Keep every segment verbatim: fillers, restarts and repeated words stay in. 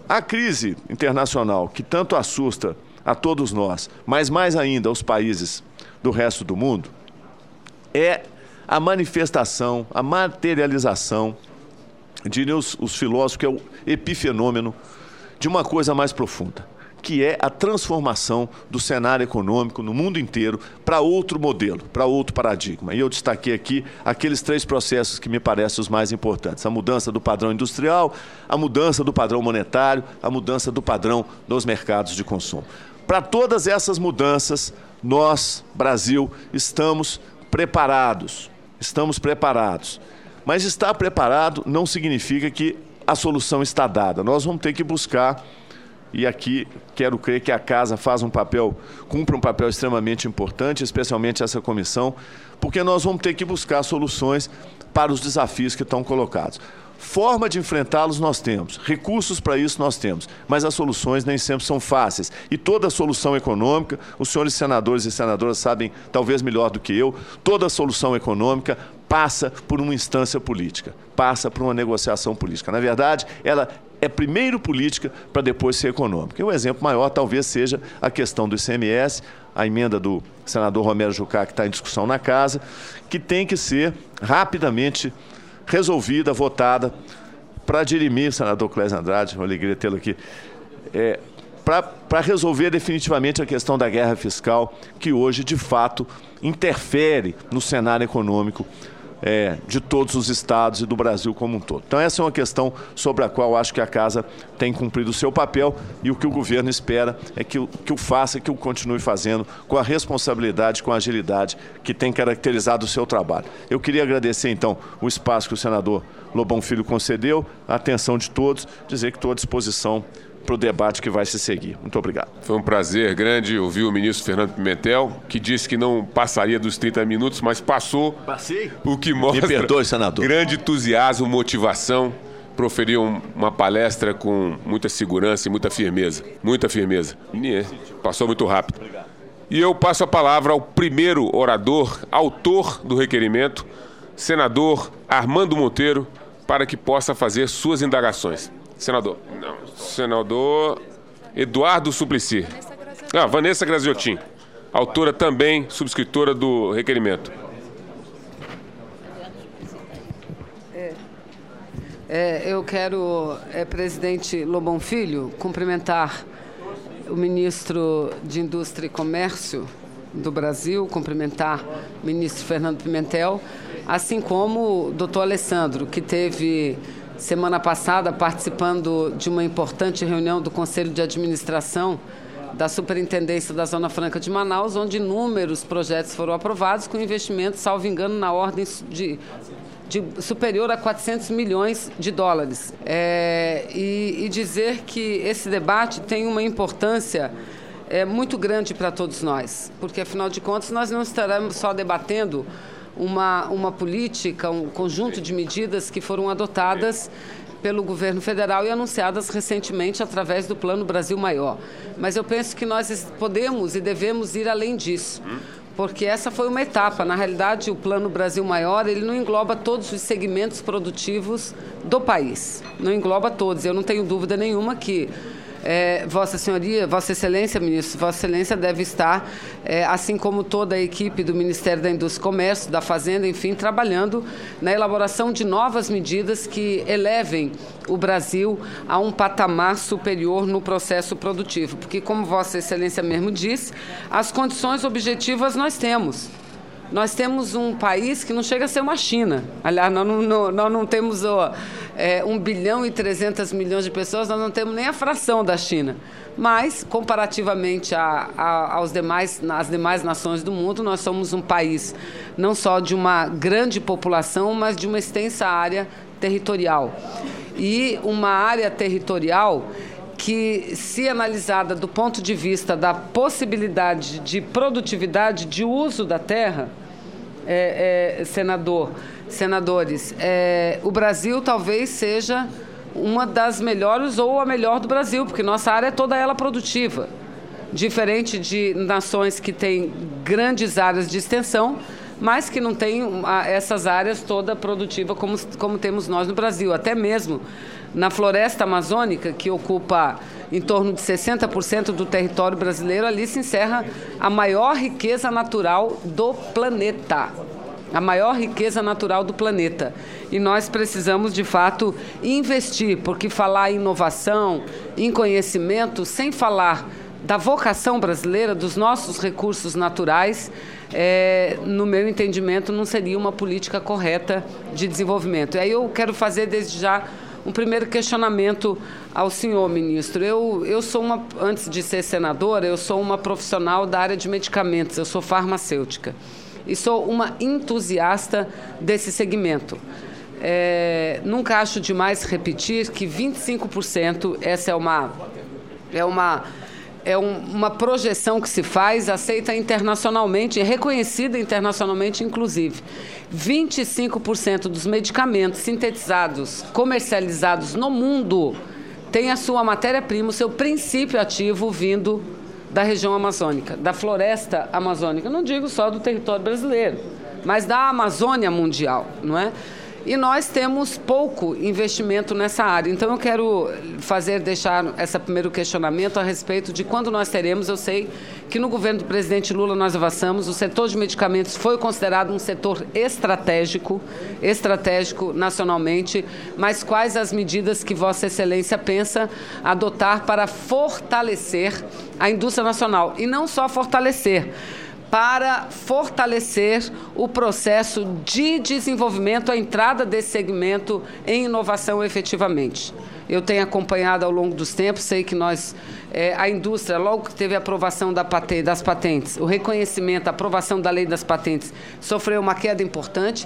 A crise internacional, que tanto assusta a todos nós, mas mais ainda aos países do resto do mundo, é a manifestação, a materialização, diriam os, os filósofos, que é o epifenômeno de uma coisa mais profunda, que é a transformação do cenário econômico no mundo inteiro para outro modelo, para outro paradigma. E eu destaquei aqui aqueles três processos que me parecem os mais importantes: a mudança do padrão industrial, a mudança do padrão monetário, a mudança do padrão dos mercados de consumo. Para todas essas mudanças, nós, Brasil, estamos preparados, estamos preparados. Mas estar preparado não significa que a solução está dada. Nós vamos ter que buscar. E aqui quero crer que a Casa faz um papel, cumpre um papel extremamente importante, especialmente essa comissão, porque nós vamos ter que buscar soluções para os desafios que estão colocados. Forma de enfrentá-los nós temos, recursos para isso nós temos, mas as soluções nem sempre são fáceis. E toda solução econômica, os senhores senadores e senadoras sabem talvez melhor do que eu, toda solução econômica passa por uma instância política, passa por uma negociação política. Na verdade, ela é primeiro política para depois ser econômica. E o exemplo maior talvez seja a questão do I C M S, a emenda do senador Romero Jucá, que está em discussão na Casa, que tem que ser rapidamente resolvida, votada, para dirimir, senador Clésio Andrade, uma alegria tê-lo aqui, é, para resolver definitivamente a questão da guerra fiscal, que hoje, de fato, interfere no cenário econômico É, de todos os estados e do Brasil como um todo. Então essa é uma questão sobre a qual acho que a Casa tem cumprido o seu papel, e o que o governo espera é que o, que o faça, que o continue fazendo com a responsabilidade, com a agilidade que tem caracterizado o seu trabalho. Eu queria agradecer então o espaço que o senador Lobão Filho concedeu, a atenção de todos, dizer que estou à disposição para o debate que vai se seguir. Muito obrigado. Foi um prazer grande ouvir o ministro Fernando Pimentel, que disse que não passaria dos trinta minutos, mas passou. Passei? O que mostra Me perdoe, senador. Grande entusiasmo, motivação. Proferiu um, uma palestra com muita segurança e muita firmeza. Muita firmeza. E passou muito rápido. Obrigado. E eu passo a palavra ao primeiro orador, autor do requerimento, senador Armando Monteiro, para que possa fazer suas indagações. Senador, não, senador Eduardo Suplicy. Ah, Vanessa Graziotin, autora também, subscritora do requerimento. É, é, eu quero, é, presidente Lobão Filho, cumprimentar o ministro de Indústria e Comércio do Brasil, cumprimentar o ministro Fernando Pimentel, assim como o doutor Alessandro, que teve semana passada participando de uma importante reunião do Conselho de Administração da Superintendência da Zona Franca de Manaus, onde inúmeros projetos foram aprovados com investimentos, salvo engano, na ordem de, de superior a quatrocentos milhões de dólares. É, e, e dizer que esse debate tem uma importância é, muito grande para todos nós, porque, afinal de contas, nós não estaremos só debatendo Uma, uma política, um conjunto de medidas que foram adotadas pelo governo federal e anunciadas recentemente através do Plano Brasil Maior. Mas eu penso que nós podemos e devemos ir além disso, porque essa foi uma etapa. Na realidade, o Plano Brasil Maior, ele não engloba todos os segmentos produtivos do país, não engloba todos. Eu não tenho dúvida nenhuma que É, Vossa Senhoria, Vossa Excelência, ministro, Vossa Excelência deve estar, é, assim como toda a equipe do Ministério da Indústria e Comércio, da Fazenda, enfim, trabalhando na elaboração de novas medidas que elevem o Brasil a um patamar superior no processo produtivo. Porque, como Vossa Excelência mesmo disse, as condições objetivas nós temos. Nós temos um país que não chega a ser uma China. Aliás, nós não, não, nós não temos ó, é, um bilhão e trezentos milhões de pessoas, nós não temos nem a fração da China. Mas, comparativamente a, a, aos demais, às demais nações do mundo, nós somos um país não só de uma grande população, mas de uma extensa área territorial. E uma área territorial que, se analisada do ponto de vista da possibilidade de produtividade, de uso da terra, é, é, senador, senadores, é, o Brasil talvez seja uma das melhores ou a melhor do Brasil, porque nossa área é toda ela produtiva. Diferente de nações que têm grandes áreas de extensão, mas que não tem uma, essas áreas toda produtiva como, como temos nós no Brasil. Até mesmo na floresta amazônica, que ocupa em torno de sessenta por cento do território brasileiro, ali se encerra a maior riqueza natural do planeta. A maior riqueza natural do planeta. E nós precisamos, de fato, investir, porque falar em inovação, em conhecimento, sem falar da vocação brasileira, dos nossos recursos naturais, é, no meu entendimento, não seria uma política correta de desenvolvimento. E aí eu quero fazer, desde já, um primeiro questionamento ao senhor ministro. Eu, eu sou uma, antes de ser senadora, eu sou uma profissional da área de medicamentos, eu sou farmacêutica. E sou uma entusiasta desse segmento. É, nunca acho demais repetir que vinte e cinco por cento, essa é uma, é uma, é um, uma projeção que se faz, aceita internacionalmente, reconhecida internacionalmente, inclusive. vinte e cinco por cento dos medicamentos sintetizados, comercializados no mundo, tem a sua matéria-prima, o seu princípio ativo vindo da região amazônica, da floresta amazônica. Não digo só do território brasileiro, mas da Amazônia mundial, não é? E nós temos pouco investimento nessa área. Então, eu quero fazer, deixar esse primeiro questionamento a respeito de quando nós teremos. Eu sei que no governo do presidente Lula nós avançamos, o setor de medicamentos foi considerado um setor estratégico, estratégico nacionalmente, mas quais as medidas que Vossa Excelência pensa adotar para fortalecer a indústria nacional? E não só fortalecer, para fortalecer o processo de desenvolvimento, a entrada desse segmento em inovação efetivamente. Eu tenho acompanhado ao longo dos tempos, sei que nós, é, a indústria, logo que teve a aprovação da patente, das patentes, o reconhecimento, a aprovação da lei das patentes, sofreu uma queda importante,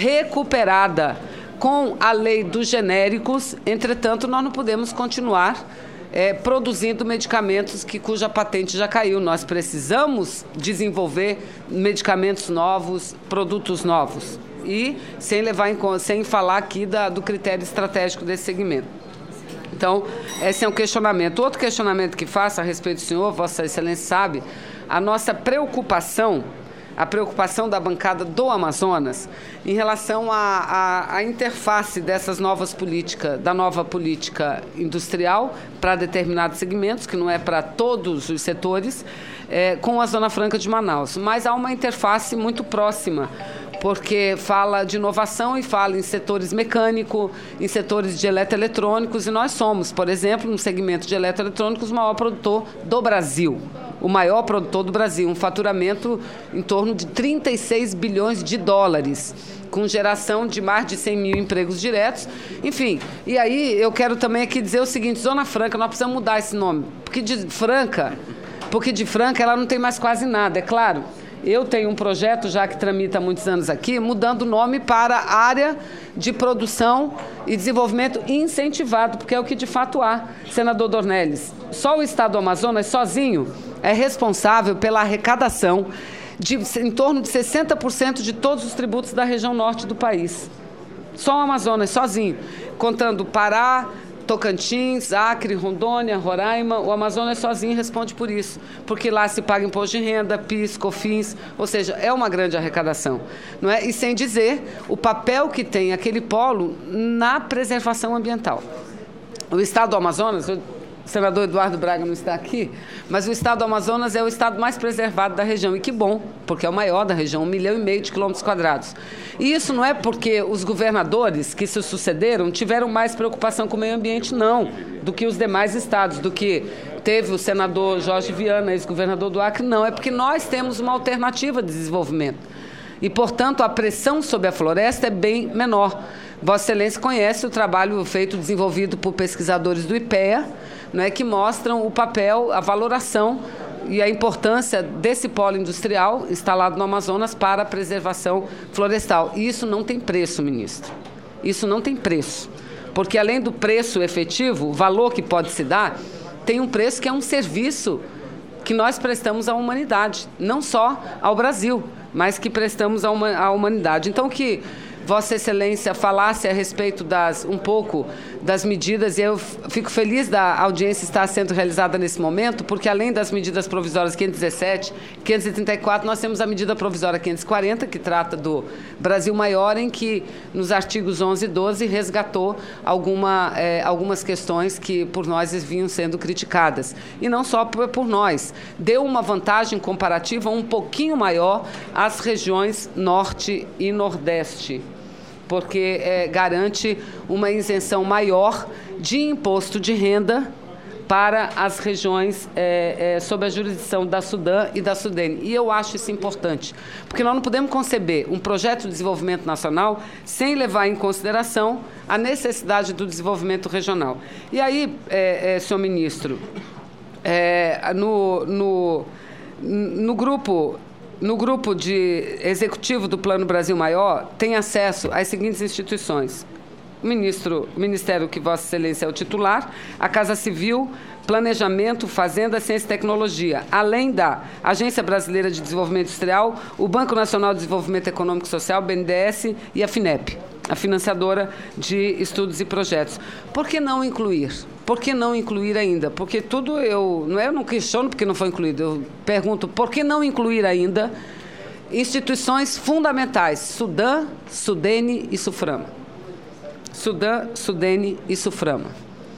recuperada com a lei dos genéricos. Entretanto, nós não podemos continuar É, produzindo medicamentos que, cuja patente já caiu. Nós precisamos desenvolver medicamentos novos, produtos novos. E sem, levar em, sem falar aqui da, do critério estratégico desse segmento. Então, esse é um questionamento. Outro questionamento que faço a respeito do senhor, Vossa Excelência sabe, a nossa preocupação, a preocupação da bancada do Amazonas em relação à interface dessas novas políticas, da nova política industrial para determinados segmentos, que não é para todos os setores, é, com a Zona Franca de Manaus. Mas há uma interface muito próxima, porque fala de inovação e fala em setores mecânicos, em setores de eletroeletrônicos, e nós somos, por exemplo, no segmento de eletroeletrônicos, o maior produtor do Brasil. O maior produtor do Brasil, um faturamento em torno de trinta e seis bilhões de dólares, com geração de mais de cem mil empregos diretos. Enfim, e aí eu quero também aqui dizer o seguinte, Zona Franca, nós precisamos mudar esse nome, porque de Franca, porque de Franca ela não tem mais quase nada, é claro. Eu tenho um projeto, já que tramita há muitos anos aqui, mudando o nome para Área de Produção e Desenvolvimento Incentivado, porque é o que de fato há, senador Dornelles. Só o Estado do Amazonas, sozinho, é responsável pela arrecadação de em torno de sessenta por cento de todos os tributos da região norte do país. Só o Amazonas, sozinho, contando Pará, Tocantins, Acre, Rondônia, Roraima, o Amazonas sozinho responde por isso, porque lá se paga imposto de renda, PIS, COFINS, ou seja, é uma grande arrecadação, não é? E sem dizer o papel que tem aquele polo na preservação ambiental. O Estado do Amazonas, o senador Eduardo Braga não está aqui, mas o Estado do Amazonas é o estado mais preservado da região, e que bom, porque é o maior da região, um milhão e meio de quilômetros quadrados. E isso não é porque os governadores que se sucederam tiveram mais preocupação com o meio ambiente, não, do que os demais estados, do que teve o senador Jorge Viana, ex-governador do Acre, não, é porque nós temos uma alternativa de desenvolvimento. E, portanto, a pressão sobre a floresta é bem menor. Vossa Excelência conhece o trabalho feito, desenvolvido por pesquisadores do IPEA, não é, que mostram o papel, a valoração e a importância desse polo industrial instalado no Amazonas para a preservação florestal. E isso não tem preço, ministro. Isso não tem preço. Porque, além do preço efetivo, o valor que pode se dar, tem um preço que é um serviço que nós prestamos à humanidade, não só ao Brasil, mas que prestamos à humanidade. Então, que Vossa Excelência falasse a respeito das, um pouco das medidas, e eu fico feliz da audiência estar sendo realizada nesse momento, porque além das medidas provisórias quinhentos e dezessete, quinhentos e trinta e quatro, nós temos a medida provisória quinhentos e quarenta, que trata do Brasil Maior, em que, nos artigos onze e doze, resgatou alguma, eh, algumas questões que, por nós, vinham sendo criticadas. E não só por, por nós. Deu uma vantagem comparativa um pouquinho maior às regiões Norte e Nordeste, porque é, garante uma isenção maior de imposto de renda para as regiões é, é, sob a jurisdição da Sudã e da Sudene. E eu acho isso importante, porque nós não podemos conceber um projeto de desenvolvimento nacional sem levar em consideração a necessidade do desenvolvimento regional. E aí, é, é, senhor ministro, é, no, no, no grupo... No grupo de executivo do Plano Brasil Maior, tem acesso às seguintes instituições: o ministro, o Ministério que Vossa Excelência é o titular, a Casa Civil, Planejamento, Fazenda, Ciência e Tecnologia, além da Agência Brasileira de Desenvolvimento Industrial, o Banco Nacional de Desenvolvimento Econômico e Social, B N D E S, e a FINEP, a financiadora de estudos e projetos. Por que não incluir? Por que não incluir ainda? Porque tudo eu... Não é, eu não questiono porque não foi incluído. Eu pergunto, por que não incluir ainda instituições fundamentais? Sudã, Sudene e Suframa. Sudã, Sudene e Suframa.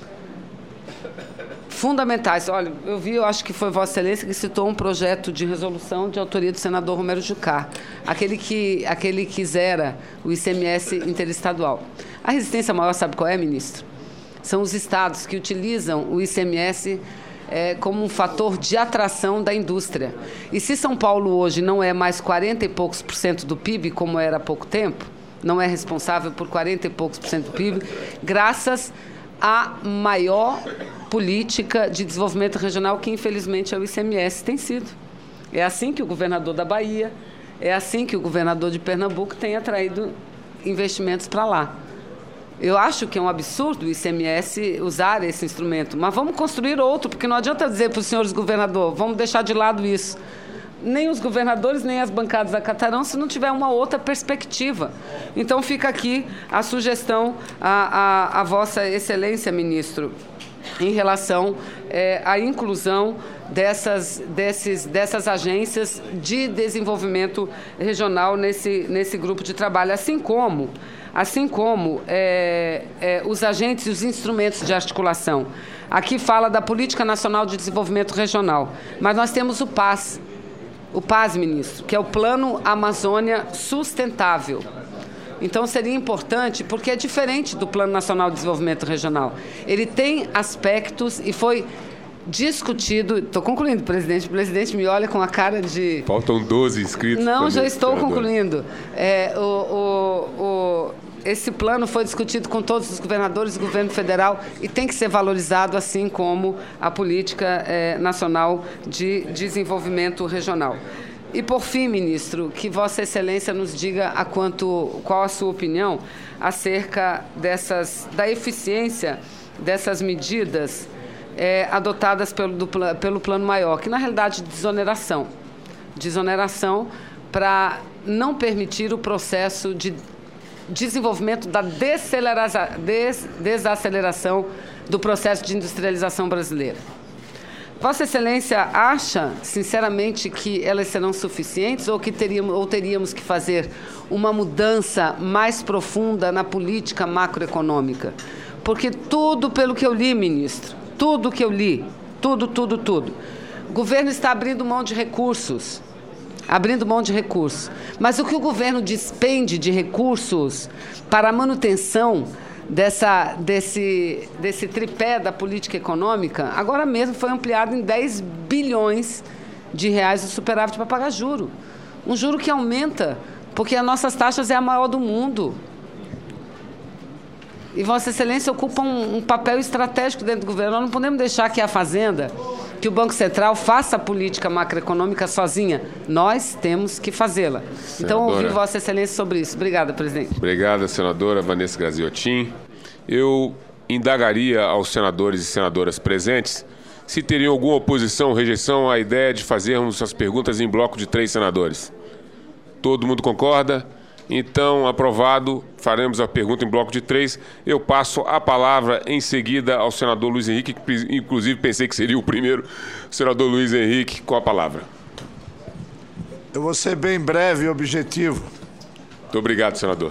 Fundamentais. Olha, eu vi, eu acho que foi Vossa Excelência que citou um projeto de resolução de autoria do senador Romero Jucá, aquele que, aquele que zera o I C M S interestadual. A resistência maior, sabe qual é, ministro? São os estados que utilizam o I C M S é, como um fator de atração da indústria. E se São Paulo hoje não é mais quarenta e poucos por cento do P I B, como era há pouco tempo, não é responsável por quarenta e poucos por cento do P I B, graças à maior política de desenvolvimento regional, que infelizmente é o I C M S, tem sido. É assim que o governador da Bahia, é assim que o governador de Pernambuco tem atraído investimentos para lá. Eu acho que é um absurdo o I C M S usar esse instrumento, mas vamos construir outro, porque não adianta dizer para os senhores governadores, vamos deixar de lado isso. Nem os governadores, nem as bancadas acatarão se não tiver uma outra perspectiva. Então, fica aqui a sugestão à, à, à Vossa Excelência, ministro, em relação é, à inclusão dessas, desses, dessas agências de desenvolvimento regional nesse, nesse grupo de trabalho, assim como... assim como é, é, os agentes e os instrumentos de articulação. Aqui fala da Política Nacional de Desenvolvimento Regional, mas nós temos o P A S, o P A S, ministro, que é o Plano Amazônia Sustentável. Então, seria importante, porque é diferente do Plano Nacional de Desenvolvimento Regional. Ele tem aspectos e foi discutido... Estou concluindo, presidente. O presidente me olha com a cara de... Faltam doze inscritos. Não, já estou concluindo. É, o, o, o, esse plano foi discutido com todos os governadores do governo federal e tem que ser valorizado, assim como a Política é, Nacional de Desenvolvimento Regional. E, por fim, ministro, que Vossa Excelência nos diga a quanto, qual a sua opinião acerca dessas, da eficiência dessas medidas É, adotadas pelo, do, pelo Plano Maior, que, na realidade, de desoneração. Desoneração para não permitir o processo de desenvolvimento da des, desaceleração do processo de industrialização brasileira. Vossa Excelência acha, sinceramente, que elas serão suficientes ou que teríamos, ou teríamos que fazer uma mudança mais profunda na política macroeconômica? Porque tudo, pelo que eu li, ministro, tudo que eu li, tudo, tudo, tudo. O governo está abrindo mão de recursos, abrindo mão de recursos. Mas o que o governo despende de recursos para a manutenção dessa, desse, desse tripé da política econômica, agora mesmo foi ampliado em dez bilhões de reais o superávit para pagar juro. Um juro que aumenta, porque as nossas taxas é a maior do mundo. E Vossa Excelência ocupa um, um papel estratégico dentro do governo. Nós não podemos deixar que a Fazenda, que o Banco Central faça a política macroeconômica sozinha. Nós temos que fazê-la. Então, ouvi Vossa Excelência sobre isso. Obrigada, presidente. Obrigada, senadora Vanessa Graziotin. Eu indagaria aos senadores e senadoras presentes se teriam alguma oposição ou rejeição à ideia de fazermos as perguntas em bloco de três senadores. Todo mundo concorda? Então, aprovado, faremos a pergunta em bloco de três. Eu passo a palavra em seguida ao senador Luiz Henrique, que inclusive pensei que seria o primeiro. Senador Luiz Henrique, com a palavra. Eu vou ser bem breve e objetivo. Muito obrigado, senador.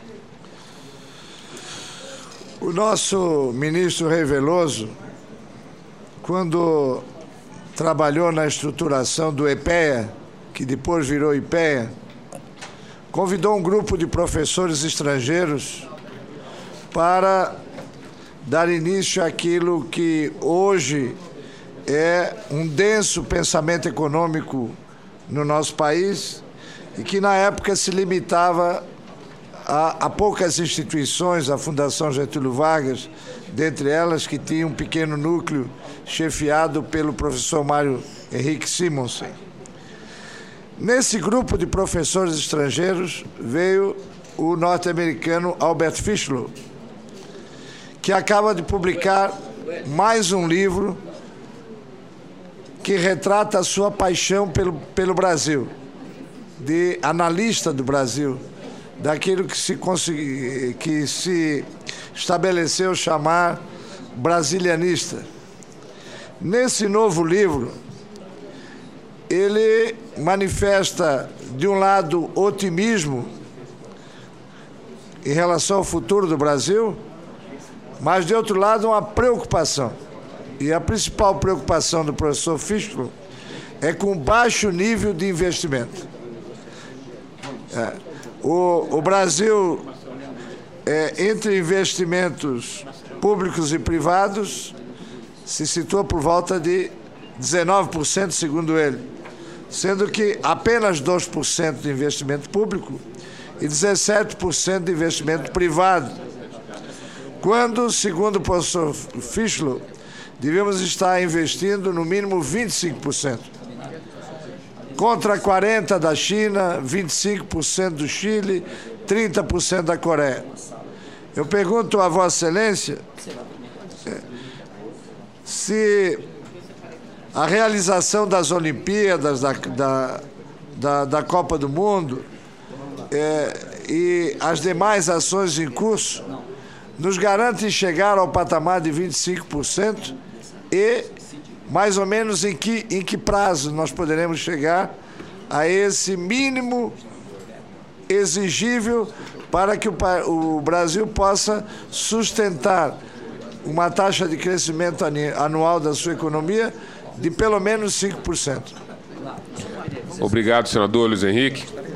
O nosso ministro Rei Veloso, quando trabalhou na estruturação do EPEA, que depois virou IPEA, convidou um grupo de professores estrangeiros para dar início àquilo que hoje é um denso pensamento econômico no nosso país e que na época se limitava a, a poucas instituições, a Fundação Getúlio Vargas, dentre elas que tinha um pequeno núcleo chefiado pelo professor Mário Henrique Simonsen. Nesse grupo de professores estrangeiros veio o norte-americano Albert Fischler, que acaba de publicar mais um livro que retrata a sua paixão pelo, pelo Brasil, de analista do Brasil, daquilo que se, consegui, que se estabeleceu chamar brasilianista. Nesse novo livro, ele manifesta, de um lado, otimismo em relação ao futuro do Brasil, mas, de outro lado, uma preocupação. E a principal preocupação do professor Fischler é com baixo nível de investimento. É, o, o Brasil, é, entre investimentos públicos e privados, se situa por volta de dezenove por cento, segundo ele, sendo que apenas dois por cento de investimento público e dezessete por cento de investimento privado. Quando, segundo o professor Fischler, devíamos estar investindo no mínimo vinte e cinco por cento. Contra quarenta por cento da China, vinte e cinco por cento do Chile, trinta por cento da Coreia. Eu pergunto a Vossa Excelência se a realização das Olimpíadas, da, da, da, da Copa do Mundo é, e as demais ações em curso nos garantem chegar ao patamar de vinte e cinco por cento e mais ou menos em que, em que prazo nós poderemos chegar a esse mínimo exigível para que o, o Brasil possa sustentar uma taxa de crescimento anual da sua economia de pelo menos cinco por cento. Obrigado, senador Luiz Henrique.